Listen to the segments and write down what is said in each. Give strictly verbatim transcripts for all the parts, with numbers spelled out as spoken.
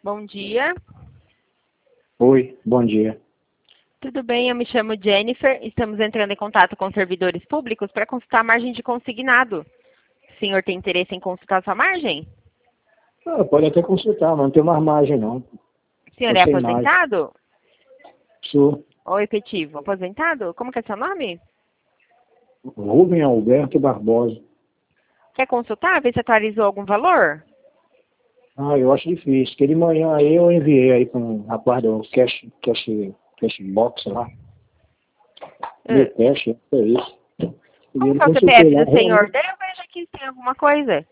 Bom dia. Oi, bom dia. Tudo bem? Eu me chamo Jennifer. Estamos entrando em contato com servidores públicos para consultar a margem de consignado. O senhor tem interesse em consultar sua margem? Ah, pode até consultar, mas não tem mais margem não. O senhor Não é tem margem. aposentado? Sou Ou efetivo? Aposentado? Como que é seu nome? Rubem Alberto Barbosa. Quer consultar? Ver se atualizou algum valor? Ah, eu acho difícil, porque de manhã aí eu enviei aí com o rapaz do cash, cash, cash box lá. Meu Uh, cash, é isso. E Como ele que é o consultou C P F lá, do senhor? realmente Daí eu vejo aqui se tem alguma coisa.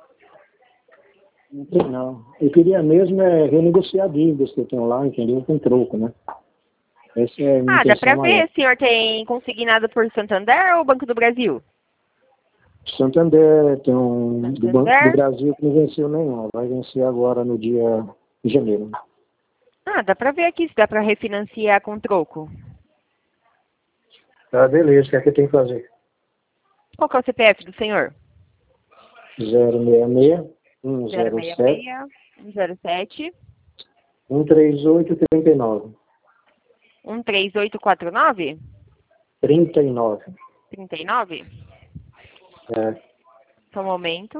não tem não. Eu queria mesmo é renegociar dívidas que eu tenho lá, entendeu? Com troco, né? Essa é a minha Ah, dá pra intenção maior. ver. O senhor tem consignado por Santander ou Banco do Brasil? Santander, tem um do Banco do Santander? Brasil que não venceu nenhum. Vai vencer agora no dia de janeiro. Ah, dá pra ver aqui se dá pra refinanciar com troco. Ah, beleza, o que é que eu tenho que fazer? Qual que é o C P F do senhor? zero seis seis, um zero zero seis sete, seis, um zero sete, um três oito, trinta e nove. um três oito quatro nove, trinta e nove. trinta e nove. É. Só um momento.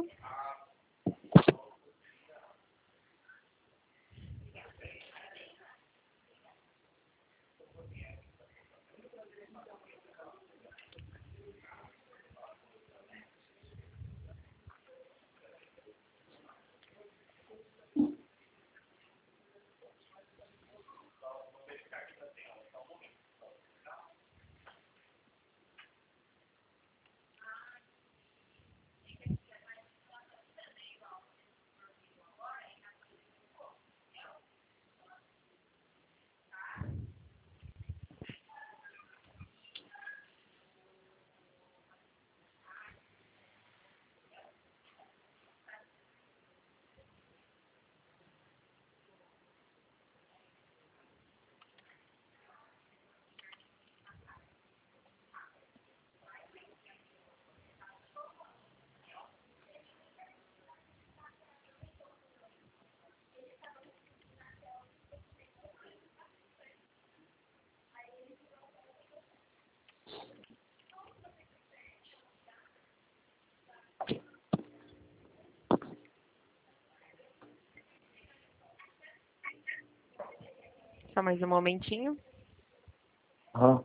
Só mais um momentinho. Ah.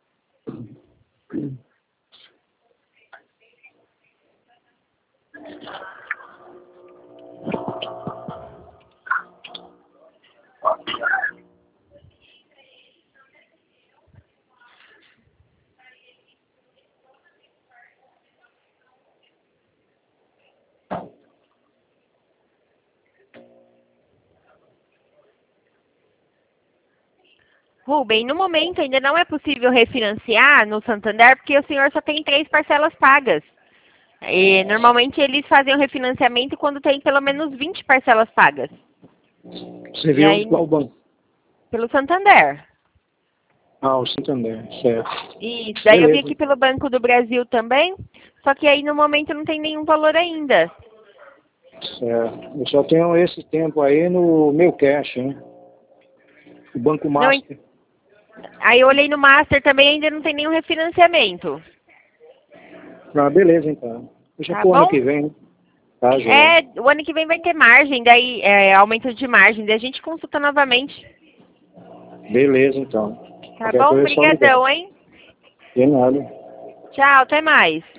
Rubem, no momento ainda não é possível refinanciar no Santander porque o senhor só tem três parcelas pagas. E, normalmente eles fazem o refinanciamento quando tem pelo menos vinte parcelas pagas. Você E viu aí, qual banco? pelo Santander. Ah, o Santander, certo. Isso, daí eu vi Beleza. aqui pelo Banco do Brasil também, só que aí no momento não tem nenhum valor ainda. Certo. Eu só tenho esse tempo aí no meu cash, né? O Banco Não, en- Master. aí eu olhei no Master também, ainda não tem nenhum refinanciamento. Ah, beleza, então. Deixa Tá pro ano bom? que vem, né? Tá, João. É, o ano que vem vai ter margem, daí é, aumento de margem, daí a gente consulta novamente. Beleza, então. Tá Qualquer bom? coisa é só ligar. Obrigadão, hein? De nada. Tchau, até mais.